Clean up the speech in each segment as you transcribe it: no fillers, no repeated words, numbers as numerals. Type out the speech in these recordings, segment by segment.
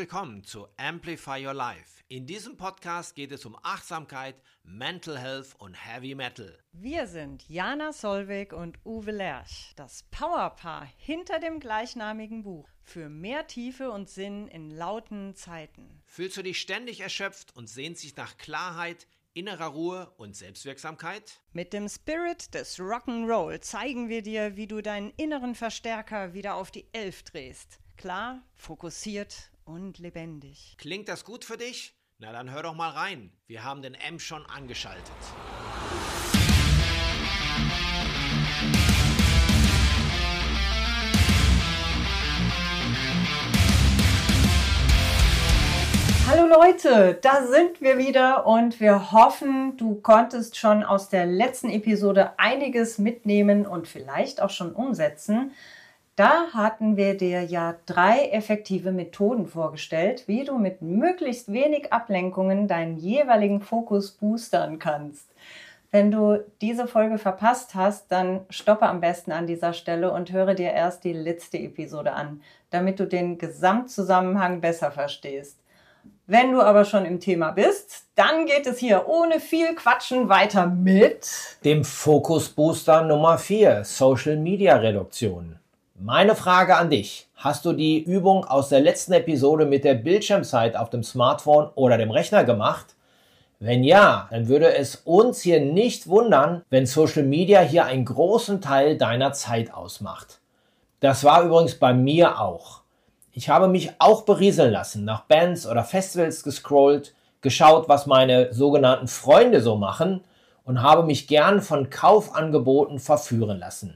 willkommen zu Amplify Your Life. In diesem Podcast geht es um Achtsamkeit, Mental Health und Heavy Metal. Wir sind Jana Solveig und Uwe Lerch, das Powerpaar hinter dem gleichnamigen Buch für mehr Tiefe und Sinn in lauten Zeiten. Fühlst du dich ständig erschöpft und sehnst dich nach Klarheit, innerer Ruhe und Selbstwirksamkeit? Mit dem Spirit des Rock'n'Roll zeigen wir dir, wie du deinen inneren Verstärker wieder auf die 11 drehst. Klar, fokussiert und lebendig. Klingt das gut für dich? Na dann hör doch mal rein. Wir haben den M schon angeschaltet. Hallo Leute, da sind wir wieder und wir hoffen, du konntest schon aus der letzten Episode einiges mitnehmen und vielleicht auch schon umsetzen. Da hatten wir dir ja 3 effektive Methoden vorgestellt, wie du mit möglichst wenig Ablenkungen deinen jeweiligen Fokus boostern kannst. Wenn du diese Folge verpasst hast, dann stoppe am besten an dieser Stelle und höre dir erst die letzte Episode an, damit du den Gesamtzusammenhang besser verstehst. Wenn du aber schon im Thema bist, dann geht es hier ohne viel Quatschen weiter mit dem Fokus Booster Nummer 4, Social Media Reduktion. Meine Frage an dich: Hast du die Übung aus der letzten Episode mit der Bildschirmzeit auf dem Smartphone oder dem Rechner gemacht? Wenn ja, dann würde es uns hier nicht wundern, wenn Social Media hier einen großen Teil deiner Zeit ausmacht. Das war übrigens bei mir auch. Ich habe mich auch berieseln lassen, nach Bands oder Festivals gescrollt, geschaut, was meine sogenannten Freunde so machen und habe mich gern von Kaufangeboten verführen lassen.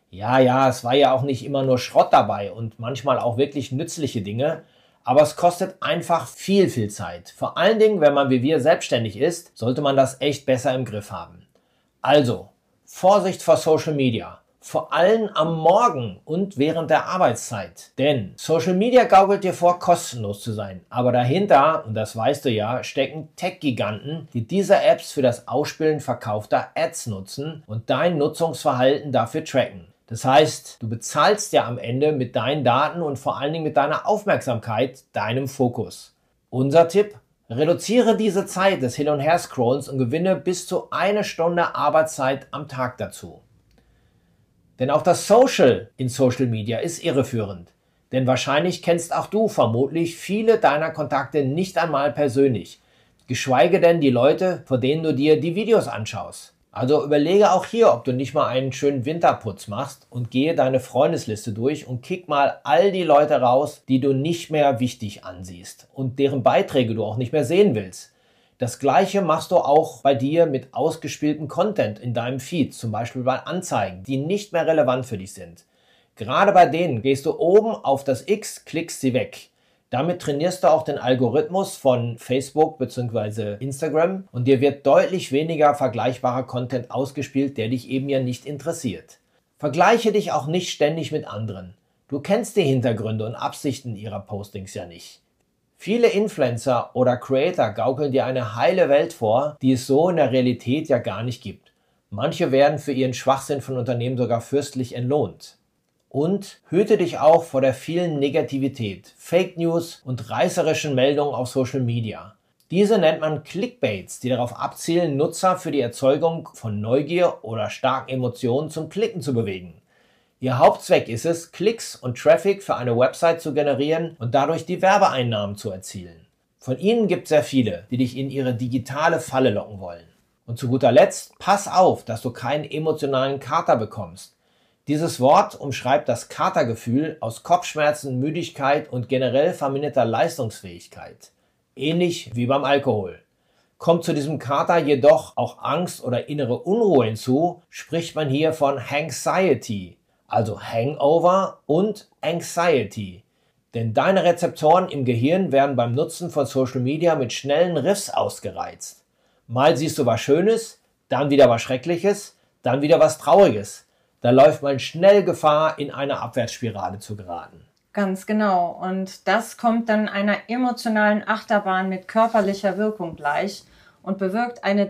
Ja, es war ja auch nicht immer nur Schrott dabei und manchmal auch wirklich nützliche Dinge, aber es kostet einfach viel Zeit. Vor allen Dingen, wenn man wie wir selbstständig ist, sollte man das echt besser im Griff haben. Also, Vorsicht vor Social Media. Vor allem am Morgen und während der Arbeitszeit. Denn Social Media gaukelt dir vor, kostenlos zu sein. Aber dahinter, und das weißt du ja, stecken Tech-Giganten, die diese Apps für das Ausspielen verkaufter Ads nutzen und dein Nutzungsverhalten dafür tracken. Das heißt, du bezahlst ja am Ende mit deinen Daten und vor allen Dingen mit deiner Aufmerksamkeit, deinem Fokus. Unser Tipp: Reduziere diese Zeit des Hin- und Her-Scrollens und gewinne bis zu 1 Stunde Arbeitszeit am Tag dazu. Denn auch das Social in Social Media ist irreführend. Denn wahrscheinlich kennst auch du vermutlich viele deiner Kontakte nicht einmal persönlich. Geschweige denn die Leute, vor denen du dir die Videos anschaust. Also überlege auch hier, ob du nicht mal einen schönen Winterputz machst und gehe deine Freundesliste durch und kick mal all die Leute raus, die du nicht mehr wichtig ansiehst und deren Beiträge du auch nicht mehr sehen willst. Das Gleiche machst du auch bei dir mit ausgespieltem Content in deinem Feed, zum Beispiel bei Anzeigen, die nicht mehr relevant für dich sind. Gerade bei denen gehst du oben auf das X, klickst sie weg. Damit trainierst du auch den Algorithmus von Facebook bzw. Instagram und dir wird deutlich weniger vergleichbarer Content ausgespielt, der dich eben ja nicht interessiert. Vergleiche dich auch nicht ständig mit anderen. Du kennst die Hintergründe und Absichten ihrer Postings ja nicht. Viele Influencer oder Creator gaukeln dir eine heile Welt vor, die es so in der Realität ja gar nicht gibt. Manche werden für ihren Schwachsinn von Unternehmen sogar fürstlich entlohnt. Und hüte dich auch vor der vielen Negativität, Fake News und reißerischen Meldungen auf Social Media. Diese nennt man Clickbaits, die darauf abzielen, Nutzer für die Erzeugung von Neugier oder starken Emotionen zum Klicken zu bewegen. Ihr Hauptzweck ist es, Klicks und Traffic für eine Website zu generieren und dadurch die Werbeeinnahmen zu erzielen. Von ihnen gibt es sehr viele, die dich in ihre digitale Falle locken wollen. Und zu guter Letzt, pass auf, dass du keinen emotionalen Kater bekommst. Dieses Wort umschreibt das Katergefühl aus Kopfschmerzen, Müdigkeit und generell verminderter Leistungsfähigkeit. Ähnlich wie beim Alkohol. Kommt zu diesem Kater jedoch auch Angst oder innere Unruhe hinzu, spricht man hier von Hangxiety. Also Hangover und Anxiety. Denn deine Rezeptoren im Gehirn werden beim Nutzen von Social Media mit schnellen Riffs ausgereizt. Mal siehst du was Schönes, dann wieder was Schreckliches, dann wieder was Trauriges. Da läuft man schnell Gefahr, in eine Abwärtsspirale zu geraten. Ganz genau. Und das kommt dann einer emotionalen Achterbahn mit körperlicher Wirkung gleich und bewirkt eine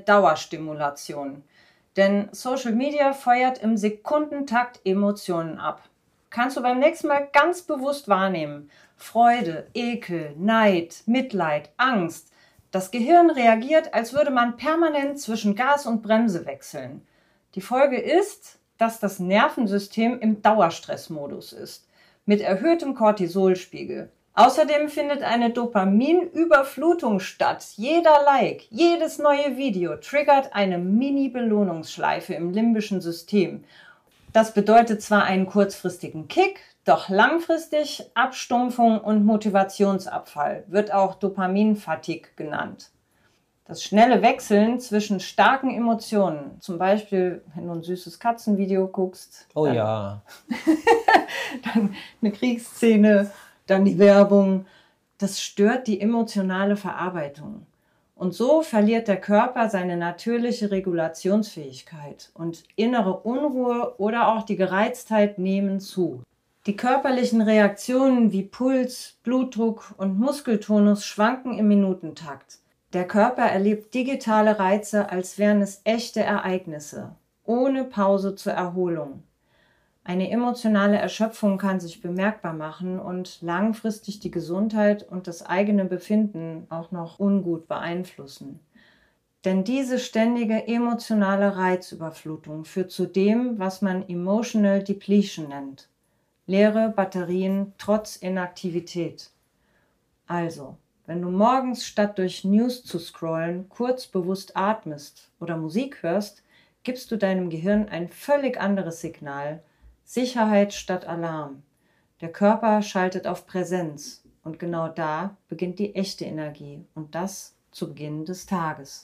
Dauerstimulation. Denn Social Media feuert im Sekundentakt Emotionen ab. kannst du beim nächsten Mal ganz bewusst wahrnehmen. Freude, Ekel, Neid, Mitleid, Angst. Das Gehirn reagiert, als würde man permanent zwischen Gas und Bremse wechseln. Die Folge ist, dass das Nervensystem im Dauerstressmodus ist, mit erhöhtem Cortisolspiegel. Außerdem findet eine Dopaminüberflutung statt. Jeder Like, jedes neue Video triggert eine Mini-Belohnungsschleife im limbischen System. Das bedeutet zwar einen kurzfristigen Kick, doch langfristig Abstumpfung und Motivationsabfall, wird auch Dopamin-Fatigue genannt. Das schnelle Wechseln zwischen starken Emotionen, zum Beispiel, wenn du ein süßes Katzenvideo guckst, Dann eine Kriegsszene, dann die Werbung, das stört die emotionale Verarbeitung. Und so verliert der Körper seine natürliche Regulationsfähigkeit und innere Unruhe oder auch die Gereiztheit nehmen zu. Die körperlichen Reaktionen wie Puls, Blutdruck und Muskeltonus schwanken im Minutentakt. Der Körper erlebt digitale Reize, als wären es echte Ereignisse, ohne Pause zur Erholung. Eine emotionale Erschöpfung kann sich bemerkbar machen und langfristig die Gesundheit und das eigene Befinden auch noch ungut beeinflussen. Denn diese ständige emotionale Reizüberflutung führt zu dem, was man Emotional Depletion nennt. Leere Batterien trotz Inaktivität. Also, wenn du morgens statt durch News zu scrollen kurz bewusst atmest oder Musik hörst, gibst du deinem Gehirn ein völlig anderes Signal. Sicherheit statt Alarm. Der Körper schaltet auf Präsenz und genau da beginnt die echte Energie und das zu Beginn des Tages.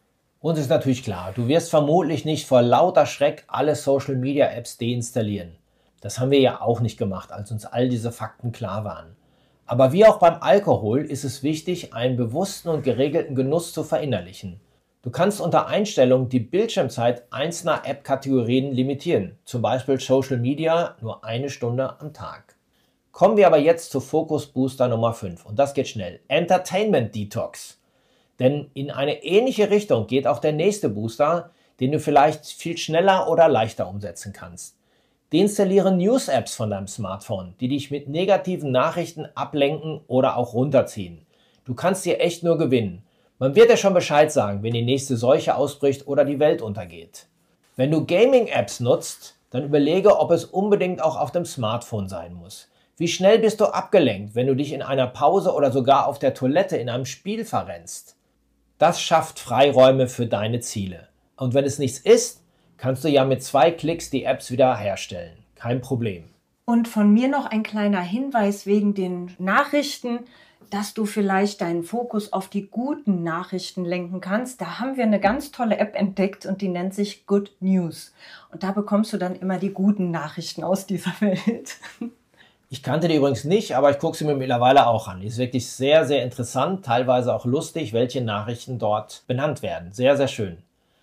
Uns ist natürlich klar, du wirst vermutlich nicht vor lauter Schreck alle Social-Media-Apps deinstallieren. Das haben wir ja auch nicht gemacht, als uns all diese Fakten klar waren. Aber wie auch beim Alkohol ist es wichtig, einen bewussten und geregelten Genuss zu verinnerlichen. Du kannst unter Einstellung die Bildschirmzeit einzelner App-Kategorien limitieren, zum Beispiel Social Media nur 1 Stunde am Tag. Kommen wir aber jetzt zu Focus Booster Nummer 5 und das geht schnell. Entertainment Detox. Denn in eine ähnliche Richtung geht auch der nächste Booster, den du vielleicht viel schneller oder leichter umsetzen kannst. Deinstalliere News-Apps von deinem Smartphone, die dich mit negativen Nachrichten ablenken oder auch runterziehen. Du kannst hier echt nur gewinnen. Man wird dir schon Bescheid sagen, wenn die nächste Seuche ausbricht oder die Welt untergeht. Wenn du Gaming-Apps nutzt, dann überlege, ob es unbedingt auch auf dem Smartphone sein muss. Wie schnell bist du abgelenkt, wenn du dich in einer Pause oder sogar auf der Toilette in einem Spiel verrennst? Das schafft Freiräume für deine Ziele. Und wenn es nichts ist, kannst du ja mit 2 Klicks die Apps wieder herstellen. Kein Problem. Und von mir noch ein kleiner Hinweis wegen den Nachrichten, dass du vielleicht deinen Fokus auf die guten Nachrichten lenken kannst. Da haben wir eine ganz tolle App entdeckt und die nennt sich Good News. Und da bekommst du dann immer die guten Nachrichten aus dieser Welt. Ich kannte die übrigens nicht, aber ich gucke sie mir mittlerweile auch an. Die ist wirklich sehr, sehr interessant, teilweise auch lustig, welche Nachrichten dort benannt werden. Sehr, sehr schön.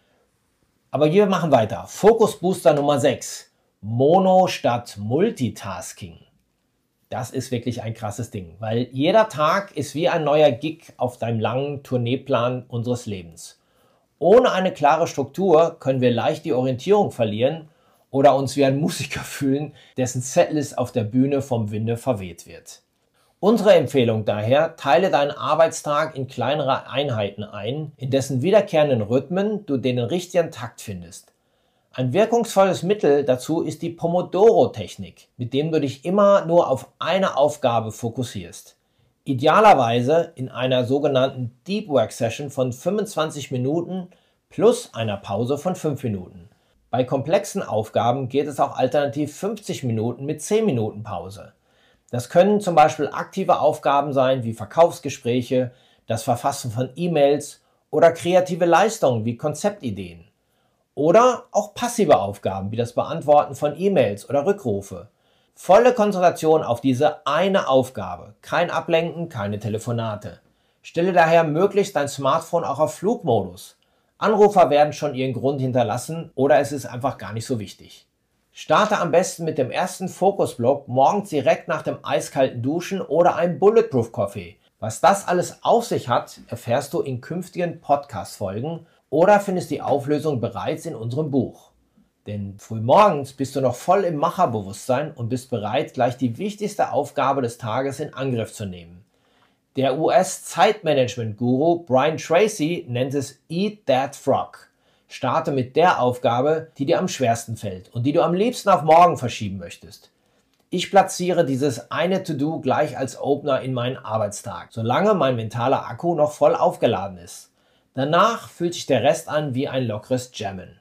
Aber wir machen weiter. Focus Booster Nummer 6. Mono statt Multitasking. Das ist wirklich ein krasses Ding, weil jeder Tag ist wie ein neuer Gig auf deinem langen Tourneeplan unseres Lebens. Ohne eine klare Struktur können wir leicht die Orientierung verlieren oder uns wie ein Musiker fühlen, dessen Setlist auf der Bühne vom Winde verweht wird. Unsere Empfehlung daher, teile deinen Arbeitstag in kleinere Einheiten ein, in dessen wiederkehrenden Rhythmen du den richtigen Takt findest. Ein wirkungsvolles Mittel dazu ist die Pomodoro-Technik, mit dem du dich immer nur auf eine Aufgabe fokussierst. Idealerweise in einer sogenannten Deep Work Session von 25 Minuten plus einer Pause von 5 Minuten. Bei komplexen Aufgaben geht es auch alternativ 50 Minuten mit 10 Minuten Pause. Das können zum Beispiel aktive Aufgaben sein wie Verkaufsgespräche, das Verfassen von E-Mails oder kreative Leistungen wie Konzeptideen. Oder auch passive Aufgaben wie das Beantworten von E-Mails oder Rückrufe. Volle Konzentration auf diese eine Aufgabe. Kein Ablenken, keine Telefonate. Stelle daher möglichst dein Smartphone auch auf Flugmodus. Anrufer werden schon ihren Grund hinterlassen oder es ist einfach gar nicht so wichtig. Starte am besten mit dem ersten Fokusblock morgens direkt nach dem eiskalten Duschen oder einem Bulletproof Coffee. Was das alles auf sich hat, erfährst du in künftigen Podcast-Folgen oder findest die Auflösung bereits in unserem Buch. Denn frühmorgens bist du noch voll im Macherbewusstsein und bist bereit, gleich die wichtigste Aufgabe des Tages in Angriff zu nehmen. Der US-Zeitmanagement-Guru Brian Tracy nennt es Eat That Frog. Starte mit der Aufgabe, die dir am schwersten fällt und die du am liebsten auf morgen verschieben möchtest. Ich platziere dieses eine To-Do gleich als Opener in meinen Arbeitstag, solange mein mentaler Akku noch voll aufgeladen ist. Danach fühlt sich der Rest an wie ein lockeres Jammen.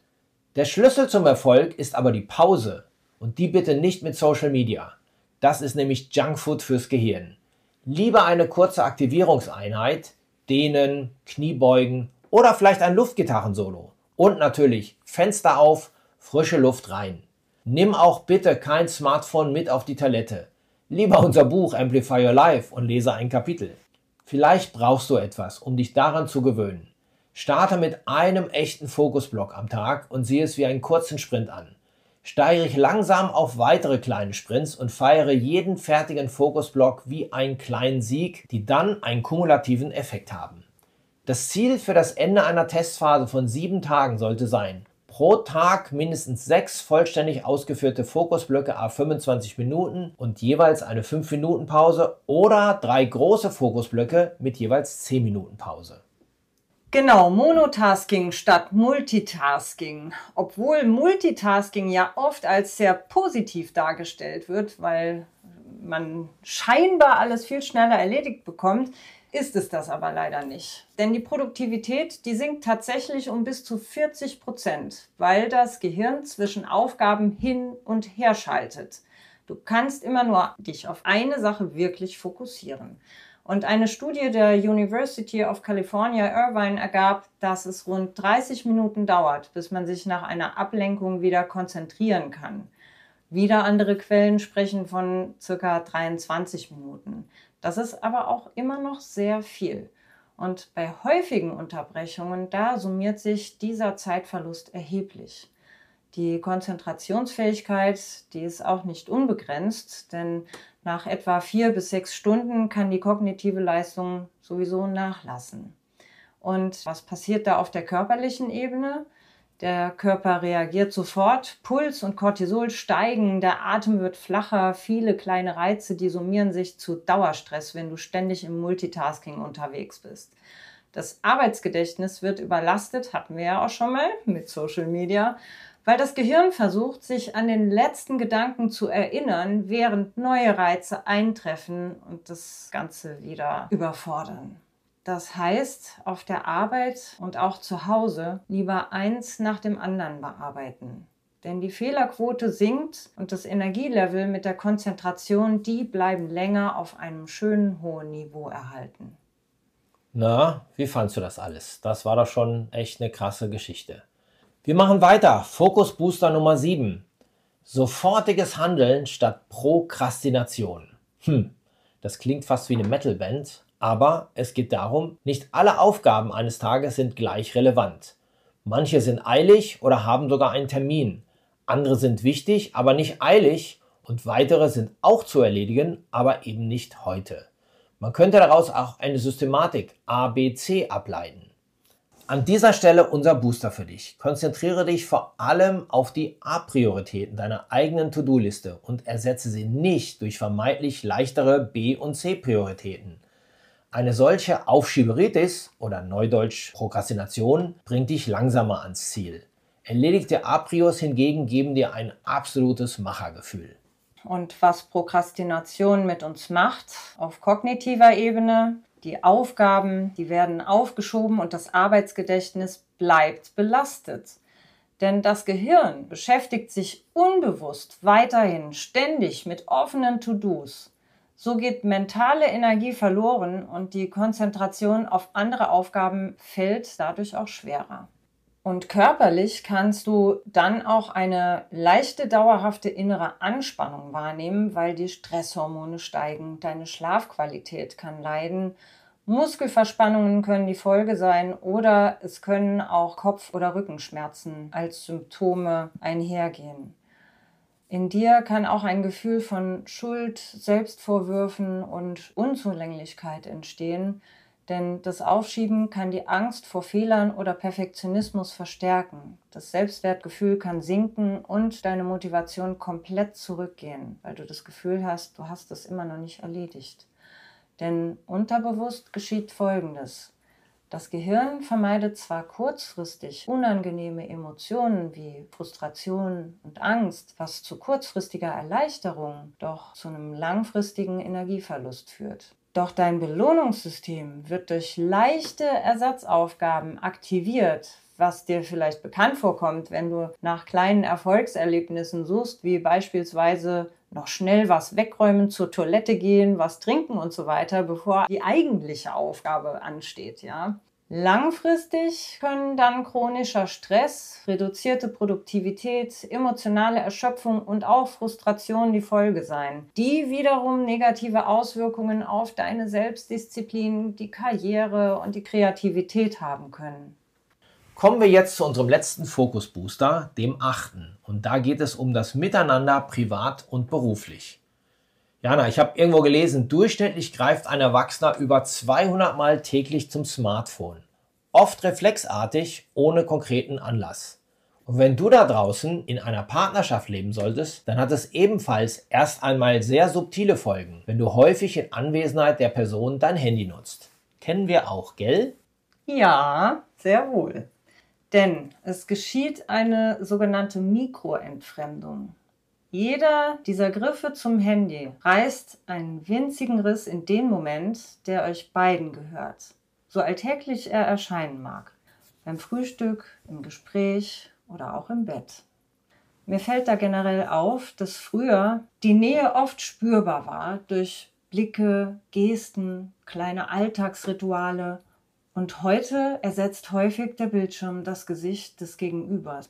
Der Schlüssel zum Erfolg ist aber die Pause und die bitte nicht mit Social Media. Das ist nämlich Junkfood fürs Gehirn. Lieber eine kurze Aktivierungseinheit, Dehnen, Kniebeugen oder vielleicht ein Luftgitarrensolo. Und natürlich Fenster auf, frische Luft rein. Nimm auch bitte kein Smartphone mit auf die Toilette. Lieber unser Buch Amplify Your Life und lese ein Kapitel. Vielleicht brauchst du etwas, um dich daran zu gewöhnen. Starte mit einem echten Fokusblock am Tag und sieh es wie einen kurzen Sprint an. Steigere langsam auf weitere kleine Sprints und feiere jeden fertigen Fokusblock wie einen kleinen Sieg, die dann einen kumulativen Effekt haben. Das Ziel für das Ende einer Testphase von 7 Tagen sollte sein: pro Tag mindestens 6 vollständig ausgeführte Fokusblöcke à 25 Minuten und jeweils eine 5-Minuten-Pause oder 3 große Fokusblöcke mit jeweils 10 Minuten Pause. Genau, Monotasking statt Multitasking. Obwohl Multitasking ja oft als sehr positiv dargestellt wird, weil man scheinbar alles viel schneller erledigt bekommt, ist es das aber leider nicht. Denn die Produktivität, die sinkt tatsächlich um bis zu 40%, weil das Gehirn zwischen Aufgaben hin und her schaltet. Du kannst immer nur dich auf eine Sache wirklich fokussieren. Und eine Studie der University of California, Irvine, ergab, dass es rund 30 Minuten dauert, bis man sich nach einer Ablenkung wieder konzentrieren kann. Wieder andere Quellen sprechen von ca. 23 Minuten. Das ist aber auch immer noch sehr viel. Und bei häufigen Unterbrechungen, da summiert sich dieser Zeitverlust erheblich. Die Konzentrationsfähigkeit, die ist auch nicht unbegrenzt, denn nach etwa 4 bis 6 Stunden kann die kognitive Leistung sowieso nachlassen. Und was passiert da auf der körperlichen Ebene? Der Körper reagiert sofort, Puls und Cortisol steigen, der Atem wird flacher, viele kleine Reize, die summieren sich zu Dauerstress, wenn du ständig im Multitasking unterwegs bist. Das Arbeitsgedächtnis wird überlastet, hatten wir ja auch schon mal mit Social Media, weil das Gehirn versucht, sich an den letzten Gedanken zu erinnern, während neue Reize eintreffen und das Ganze wieder überfordern. Das heißt, auf der Arbeit und auch zu Hause lieber eins nach dem anderen bearbeiten. Denn die Fehlerquote sinkt und das Energielevel mit der Konzentration, die bleiben länger auf einem schönen hohen Niveau erhalten. Na, wie fandst du das alles? Das war doch schon echt eine krasse Geschichte. Wir machen weiter. Fokus Booster Nummer 7. Sofortiges Handeln statt Prokrastination. Das klingt fast wie eine Metalband, aber es geht darum, nicht alle Aufgaben eines Tages sind gleich relevant. Manche sind eilig oder haben sogar einen Termin. Andere sind wichtig, aber nicht eilig und weitere sind auch zu erledigen, aber eben nicht heute. Man könnte daraus auch eine Systematik ABC ableiten. An dieser Stelle unser Booster für dich. Konzentriere dich vor allem auf die A-Prioritäten deiner eigenen To-Do-Liste und ersetze sie nicht durch vermeintlich leichtere B- und C-Prioritäten. Eine solche Aufschieberitis oder Neudeutsch Prokrastination bringt dich langsamer ans Ziel. Erledigte A-Prios hingegen geben dir ein absolutes Machergefühl. Und was Prokrastination mit uns macht, auf kognitiver Ebene: die Aufgaben, die werden aufgeschoben und das Arbeitsgedächtnis bleibt belastet. Denn das Gehirn beschäftigt sich unbewusst weiterhin ständig mit offenen To-Dos. So geht mentale Energie verloren und die Konzentration auf andere Aufgaben fällt dadurch auch schwerer. Und körperlich kannst du dann auch eine leichte, dauerhafte innere Anspannung wahrnehmen, weil die Stresshormone steigen, deine Schlafqualität kann leiden, Muskelverspannungen können die Folge sein oder es können auch Kopf- oder Rückenschmerzen als Symptome einhergehen. In dir kann auch ein Gefühl von Schuld, Selbstvorwürfen und Unzulänglichkeit entstehen, Denn das Aufschieben kann die Angst vor Fehlern oder Perfektionismus verstärken. Das Selbstwertgefühl kann sinken und deine Motivation komplett zurückgehen, weil du das Gefühl hast, du hast es immer noch nicht erledigt. Denn unterbewusst geschieht Folgendes. Das Gehirn vermeidet zwar kurzfristig unangenehme Emotionen wie Frustration und Angst, was zu kurzfristiger Erleichterung, doch zu einem langfristigen Energieverlust führt. Doch dein Belohnungssystem wird durch leichte Ersatzaufgaben aktiviert, was dir vielleicht bekannt vorkommt, wenn du nach kleinen Erfolgserlebnissen suchst, wie beispielsweise noch schnell was wegräumen, zur Toilette gehen, was trinken und so weiter, bevor die eigentliche Aufgabe ansteht, ja. Langfristig können dann chronischer Stress, reduzierte Produktivität, emotionale Erschöpfung und auch Frustration die Folge sein, die wiederum negative Auswirkungen auf deine Selbstdisziplin, die Karriere und die Kreativität haben können. Kommen wir jetzt zu unserem letzten Fokusbooster, dem 8. Und da geht es um das Miteinander privat und beruflich. Jana, ich habe irgendwo gelesen, durchschnittlich greift ein Erwachsener über 200 Mal täglich zum Smartphone. Oft reflexartig, ohne konkreten Anlass. Und wenn du da draußen in einer Partnerschaft leben solltest, dann hat es ebenfalls erst einmal sehr subtile Folgen, wenn du häufig in Anwesenheit der Person dein Handy nutzt. Kennen wir auch, gell? Ja, sehr wohl. Denn es geschieht eine sogenannte Mikroentfremdung. Jeder dieser Griffe zum Handy reißt einen winzigen Riss in den Moment, der euch beiden gehört. So alltäglich er erscheinen mag. Beim Frühstück, im Gespräch oder auch im Bett. Mir fällt da generell auf, dass früher die Nähe oft spürbar war durch Blicke, Gesten, kleine Alltagsrituale. Und heute ersetzt häufig der Bildschirm das Gesicht des Gegenübers.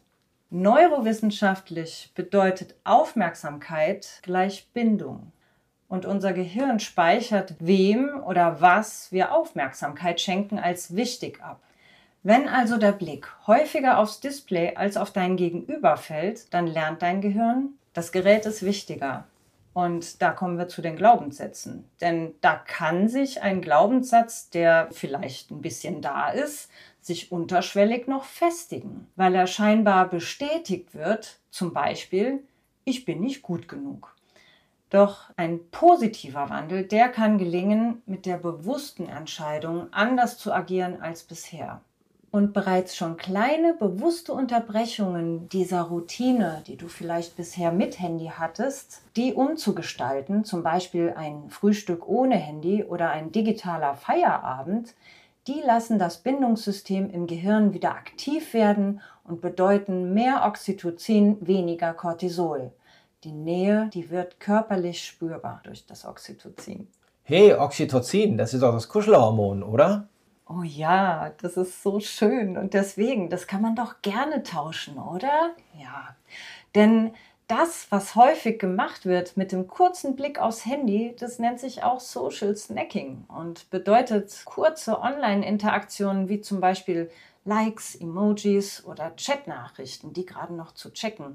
Neurowissenschaftlich bedeutet Aufmerksamkeit gleich Bindung. Und unser Gehirn speichert, wem oder was wir Aufmerksamkeit schenken, als wichtig ab. Wenn also der Blick häufiger aufs Display als auf dein Gegenüber fällt, dann lernt dein Gehirn, das Gerät ist wichtiger. Und da kommen wir zu den Glaubenssätzen. Denn da kann sich ein Glaubenssatz, der vielleicht ein bisschen da ist, sich unterschwellig noch festigen, weil er scheinbar bestätigt wird, zum Beispiel, ich bin nicht gut genug. Doch ein positiver Wandel, der kann gelingen mit der bewussten Entscheidung, anders zu agieren als bisher. Und bereits schon kleine, bewusste Unterbrechungen dieser Routine, die du vielleicht bisher mit Handy hattest, die umzugestalten, zum Beispiel ein Frühstück ohne Handy oder ein digitaler Feierabend, die lassen das Bindungssystem im Gehirn wieder aktiv werden und bedeuten mehr Oxytocin, weniger Cortisol. Die Nähe, die wird körperlich spürbar durch das Oxytocin. Hey, Oxytocin, das ist doch das Kuschelhormon, oder? Oh ja, das ist so schön und deswegen, das kann man doch gerne tauschen, oder? Ja, denn das, was häufig gemacht wird mit dem kurzen Blick aufs Handy, das nennt sich auch Social Snacking und bedeutet kurze Online-Interaktionen wie zum Beispiel Likes, Emojis oder Chatnachrichten, die gerade noch zu checken.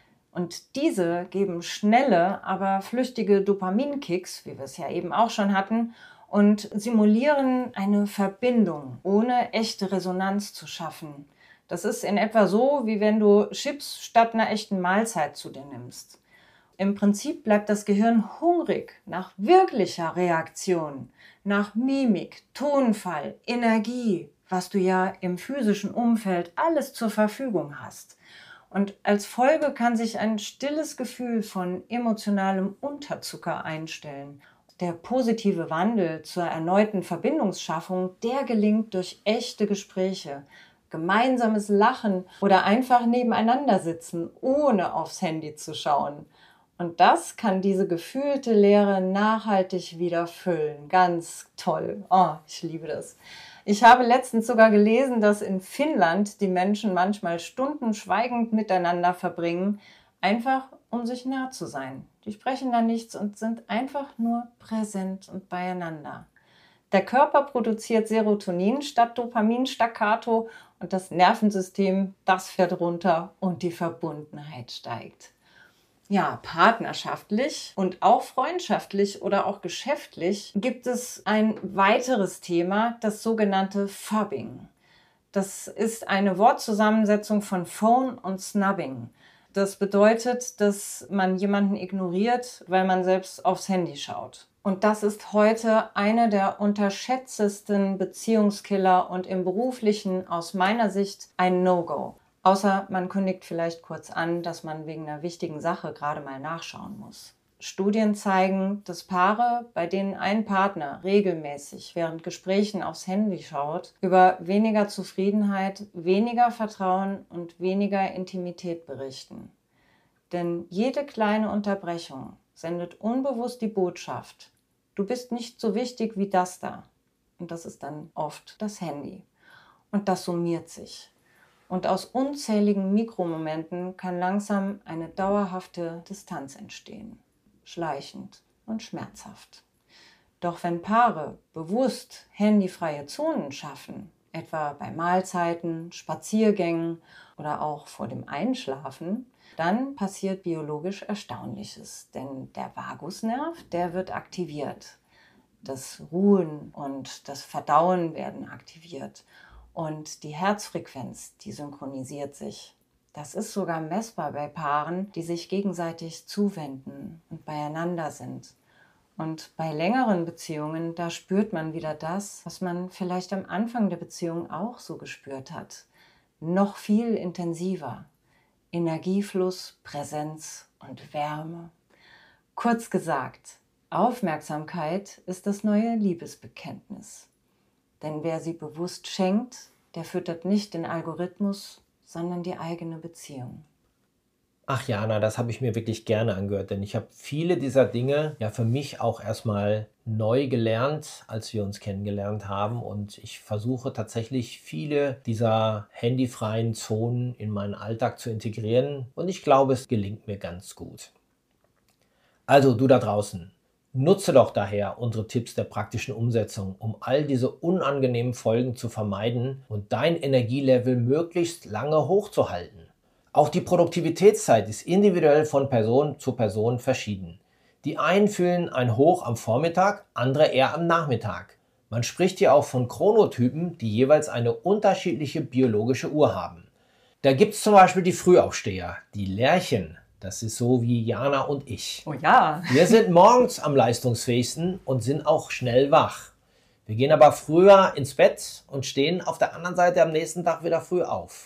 Und diese geben schnelle, aber flüchtige Dopaminkicks, wie wir es ja eben auch schon hatten, und simulieren eine Verbindung, ohne echte Resonanz zu schaffen. Das ist in etwa so, wie wenn du Chips statt einer echten Mahlzeit zu dir nimmst. Im Prinzip bleibt das Gehirn hungrig nach wirklicher Reaktion, nach Mimik, Tonfall, Energie, was du ja im physischen Umfeld alles zur Verfügung hast. Und als Folge kann sich ein stilles Gefühl von emotionalem Unterzucker einstellen. Der positive Wandel zur erneuten Verbindungsschaffung, der gelingt durch echte Gespräche, gemeinsames Lachen oder einfach nebeneinander sitzen, ohne aufs Handy zu schauen. Und das kann diese gefühlte Leere nachhaltig wieder füllen. Ganz toll. Oh, ich liebe das. Ich habe letztens sogar gelesen, dass in Finnland die Menschen manchmal Stunden schweigend miteinander verbringen, einfach um sich nah zu sein. Die sprechen da nichts und sind einfach nur präsent und beieinander. Der Körper produziert Serotonin statt Dopamin staccato und das Nervensystem, das fährt runter und die Verbundenheit steigt. Ja, partnerschaftlich und auch freundschaftlich oder auch geschäftlich gibt es ein weiteres Thema, das sogenannte Phobbing. Das ist eine Wortzusammensetzung von Phone und Snubbing. Das bedeutet, dass man jemanden ignoriert, weil man selbst aufs Handy schaut. Und das ist heute eine der unterschätztesten Beziehungskiller und im Beruflichen aus meiner Sicht ein No-Go. Außer man kündigt vielleicht kurz an, dass man wegen einer wichtigen Sache gerade mal nachschauen muss. Studien zeigen, dass Paare, bei denen ein Partner regelmäßig während Gesprächen aufs Handy schaut, über weniger Zufriedenheit, weniger Vertrauen und weniger Intimität berichten. Denn jede kleine Unterbrechung sendet unbewusst die Botschaft: Du bist nicht so wichtig wie das da. Und das ist dann oft das Handy. Und das summiert sich. Und aus unzähligen Mikromomenten kann langsam eine dauerhafte Distanz entstehen. Schleichend und schmerzhaft. Doch wenn Paare bewusst handyfreie Zonen schaffen, etwa bei Mahlzeiten, Spaziergängen oder auch vor dem Einschlafen, dann passiert biologisch Erstaunliches, denn der Vagusnerv, der wird aktiviert. Das Ruhen und das Verdauen werden aktiviert und die Herzfrequenz, die synchronisiert sich. Das ist sogar messbar bei Paaren, die sich gegenseitig zuwenden und beieinander sind. Und bei längeren Beziehungen, da spürt man wieder das, was man vielleicht am Anfang der Beziehung auch so gespürt hat. Noch viel intensiver. Energiefluss, Präsenz und Wärme. Kurz gesagt, Aufmerksamkeit ist das neue Liebesbekenntnis. Denn wer sie bewusst schenkt, der füttert nicht den Algorithmus, sondern die eigene Beziehung. Ach Jana, das habe ich mir wirklich gerne angehört, denn ich habe viele dieser Dinge ja für mich auch erstmal neu gelernt, als wir uns kennengelernt haben, und ich versuche tatsächlich viele dieser handyfreien Zonen in meinen Alltag zu integrieren und ich glaube, es gelingt mir ganz gut. Also du da draußen, nutze doch daher unsere Tipps der praktischen Umsetzung, um all diese unangenehmen Folgen zu vermeiden und dein Energielevel möglichst lange hochzuhalten. Auch die Produktivitätszeit ist individuell von Person zu Person verschieden. Die einen fühlen ein Hoch am Vormittag, andere eher am Nachmittag. Man spricht hier auch von Chronotypen, die jeweils eine unterschiedliche biologische Uhr haben. Da gibt es zum Beispiel die Frühaufsteher, die Lerchen. Das ist so wie Jana und ich. Oh ja. Wir sind morgens am leistungsfähigsten und sind auch schnell wach. Wir gehen aber früher ins Bett und stehen auf der anderen Seite am nächsten Tag wieder früh auf.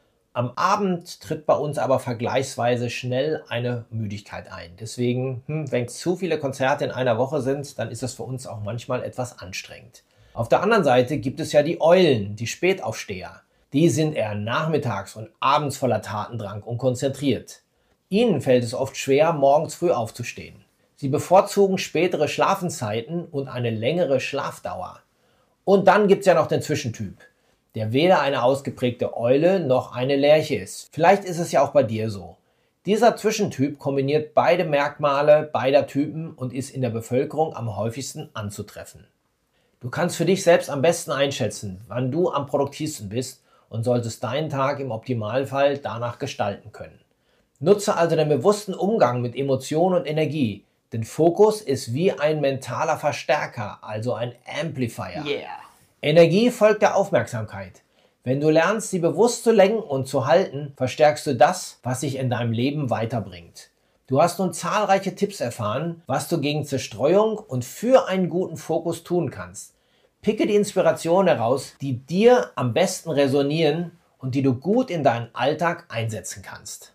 Am Abend tritt bei uns aber vergleichsweise schnell eine Müdigkeit ein. Deswegen, wenn zu viele Konzerte in einer Woche sind, dann ist es für uns auch manchmal etwas anstrengend. Auf der anderen Seite gibt es ja die Eulen, die Spätaufsteher. Die sind eher nachmittags und abends voller Tatendrang und konzentriert. Ihnen fällt es oft schwer, morgens früh aufzustehen. Sie bevorzugen spätere Schlafenszeiten und eine längere Schlafdauer. Und dann gibt es ja noch den Zwischentyp, der weder eine ausgeprägte Eule noch eine Lerche ist. Vielleicht ist es ja auch bei dir so. Dieser Zwischentyp kombiniert beide Merkmale beider Typen und ist in der Bevölkerung am häufigsten anzutreffen. Du kannst für dich selbst am besten einschätzen, wann du am produktivsten bist und solltest deinen Tag im Optimalfall danach gestalten können. Nutze also den bewussten Umgang mit Emotionen und Energie, denn Fokus ist wie ein mentaler Verstärker, also ein Amplifier. Yeah. Energie folgt der Aufmerksamkeit. Wenn du lernst, sie bewusst zu lenken und zu halten, verstärkst du das, was sich in deinem Leben weiterbringt. Du hast nun zahlreiche Tipps erfahren, was du gegen Zerstreuung und für einen guten Fokus tun kannst. Picke die Inspiration heraus, die dir am besten resonieren und die du gut in deinen Alltag einsetzen kannst.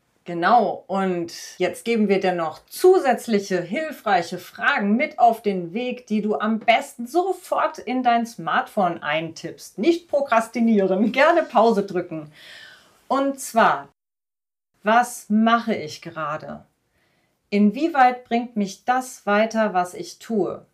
Genau, und jetzt geben wir dir noch zusätzliche hilfreiche Fragen mit auf den Weg, die du am besten sofort in dein Smartphone eintippst. Nicht prokrastinieren, gerne Pause drücken. Und zwar, was mache ich gerade? Inwieweit bringt mich das weiter, was ich tue?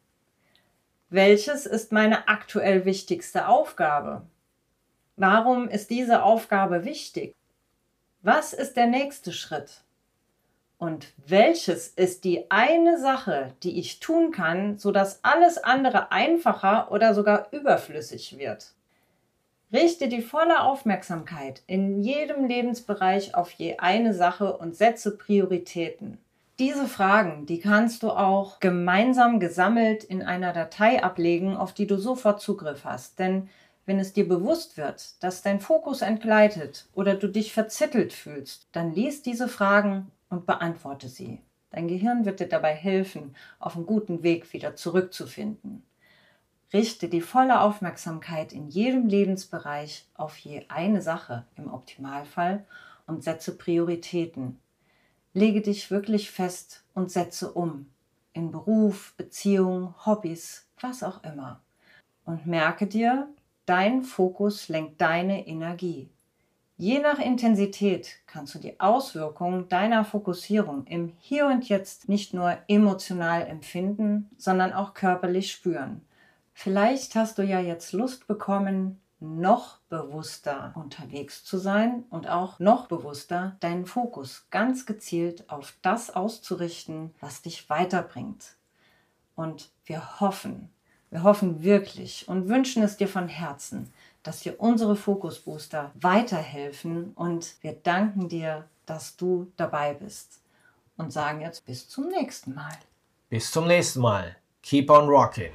Welches ist meine aktuell wichtigste Aufgabe? Warum ist diese Aufgabe wichtig? Was ist der nächste Schritt? Und welches ist die eine Sache, die ich tun kann, sodass alles andere einfacher oder sogar überflüssig wird? Richte die volle Aufmerksamkeit in jedem Lebensbereich auf je eine Sache und setze Prioritäten. Diese Fragen, die kannst du auch gemeinsam gesammelt in einer Datei ablegen, auf die du sofort Zugriff hast. Denn wenn es dir bewusst wird, dass dein Fokus entgleitet oder du dich verzettelt fühlst, dann lies diese Fragen und beantworte sie. Dein Gehirn wird dir dabei helfen, auf einen guten Weg wieder zurückzufinden. Richte die volle Aufmerksamkeit in jedem Lebensbereich auf je eine Sache im Optimalfall und setze Prioritäten. Lege dich wirklich fest und setze um. In Beruf, Beziehung, Hobbys, was auch immer. Und merke dir, dein Fokus lenkt deine Energie. Je nach Intensität kannst du die Auswirkungen deiner Fokussierung im Hier und Jetzt nicht nur emotional empfinden, sondern auch körperlich spüren. Vielleicht hast du ja jetzt Lust bekommen, noch bewusster unterwegs zu sein und auch noch bewusster deinen Fokus ganz gezielt auf das auszurichten, was dich weiterbringt. Und wir hoffen wirklich und wünschen es dir von Herzen, dass dir unsere Fokus-Booster weiterhelfen und wir danken dir, dass du dabei bist und sagen jetzt bis zum nächsten Mal. Bis zum nächsten Mal. Keep on rocking.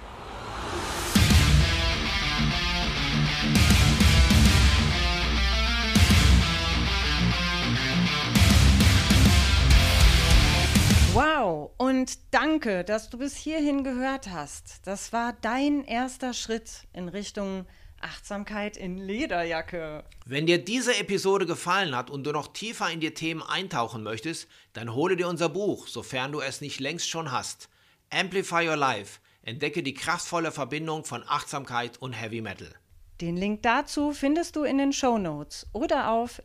Wow, und danke, dass du bis hierhin gehört hast. Das war dein erster Schritt in Richtung Achtsamkeit in Lederjacke. Wenn dir diese Episode gefallen hat und du noch tiefer in die Themen eintauchen möchtest, dann hole dir unser Buch, sofern du es nicht längst schon hast. Amplify Your Life. Entdecke die kraftvolle Verbindung von Achtsamkeit und Heavy Metal. Den Link dazu findest du in den Shownotes oder auf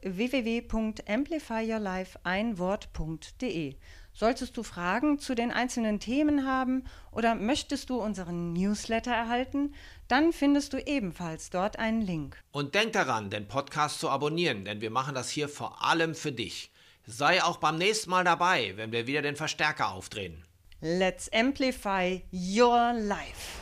www.amplifyyourlife.de. Solltest du Fragen zu den einzelnen Themen haben oder möchtest du unseren Newsletter erhalten, dann findest du ebenfalls dort einen Link. Und denk daran, den Podcast zu abonnieren, denn wir machen das hier vor allem für dich. Sei auch beim nächsten Mal dabei, wenn wir wieder den Verstärker aufdrehen. Let's amplify your life.